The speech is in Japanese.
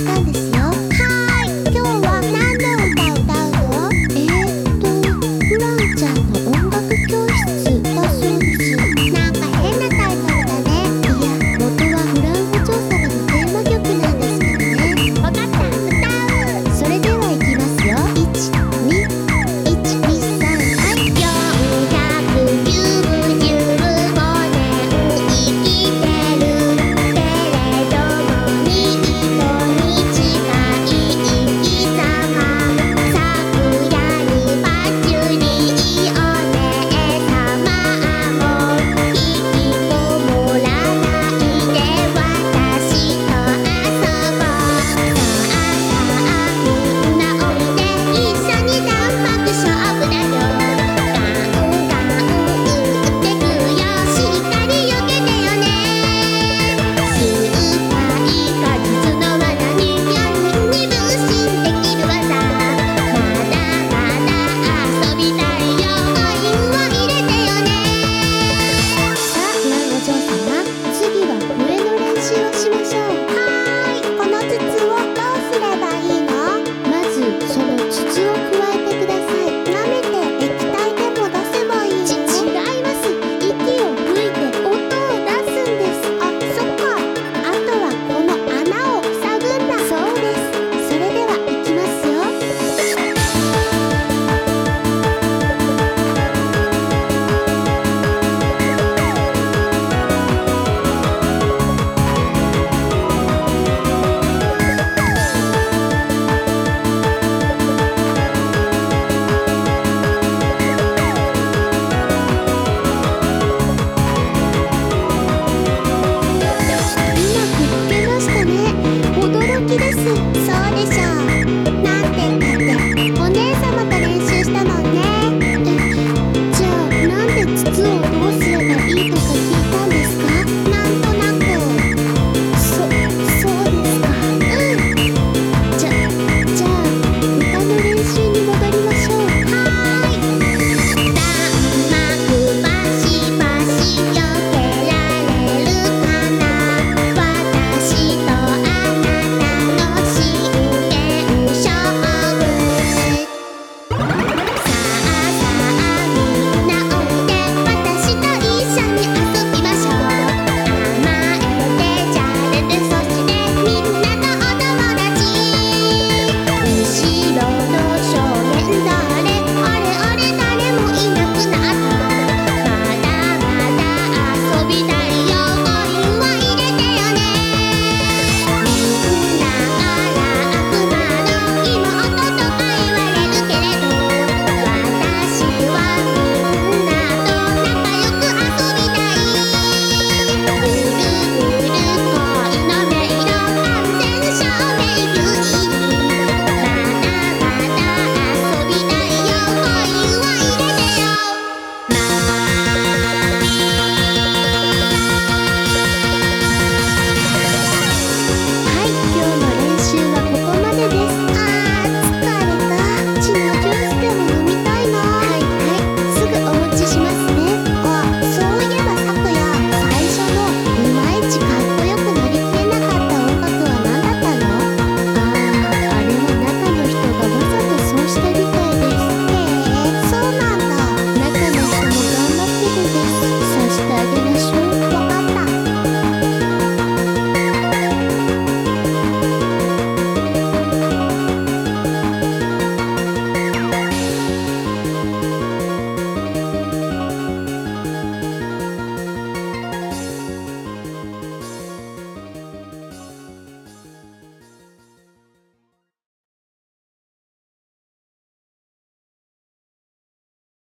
間ですよ。はーい、今日は何の歌歌うの？フランちゃんの音楽教室だそうです。なんか変なタイトルだね。いや、元はフランお嬢様のテーマ曲なんですけどね。わかった、歌う。それでは行きますよ。1、2、1、2、3、はい。495年生きてるけれどもにいとに近い生き様。桜にパチュリーお姉様も引きこもらないで私と遊ぼう。さあみんなおいで一緒にタンパク勝負だよ。ガンガン打ってくよしっかり避けてよね。数回果実の罠にに分身できる技。まだまだ遊びたいよコインを入れてよね。さあフランお嬢様、次は笛の練習をしましょう。